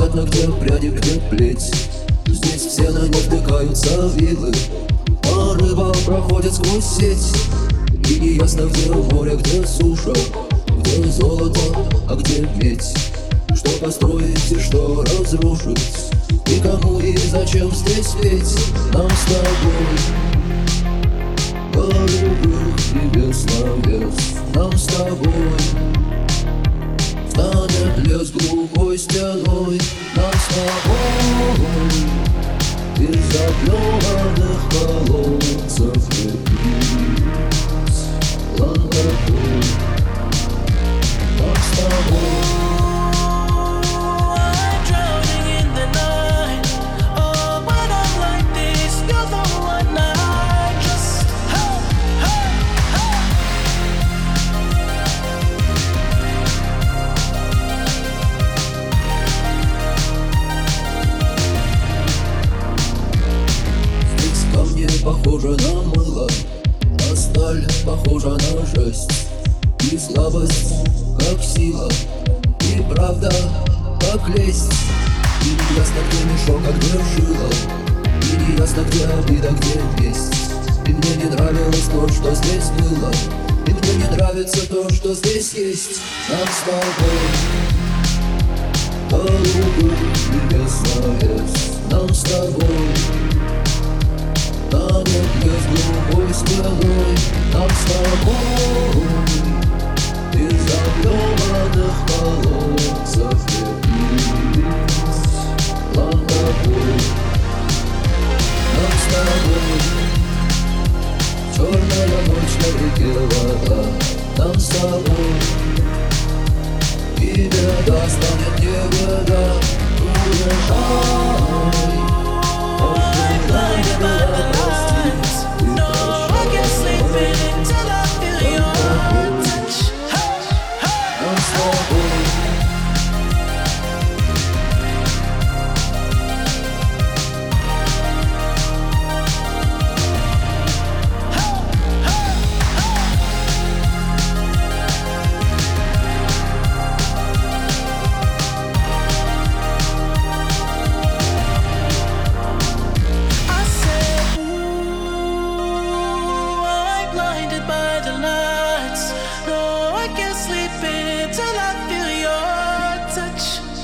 Непонятно, где пряди, где плеть. Здесь все на них втыкаются вилы. Рыба проходит сквозь сеть, и неясно, где море, где суша, где золото, а где медь. Что построить и что разрушить, и кому и зачем здесь петь. Нам с тобой голубых небес навес. Нам с тобой станет лес глухой стеной. Нам с тобой из облёванных колодцев лепить ландопой. Нам с тобой. Похоже на мыло, а сталь похожа на жесть. И слабость, как сила, и правда, как лесть. И неясно, где мешок, а где шило, и неясно, где обида, где месть. И мне не нравилось то, что здесь было, и мне не нравится то, что здесь есть. Нам с тобой голубых небес навес. Нам с тобой станет лес глухой стеной. Нам с тобой из облёванных колодцев лепить ландопой. Нам с тобой черная ночь на реке вода. Нам с тобой и беда станет не беда. Уезжай. Till I feel your touch.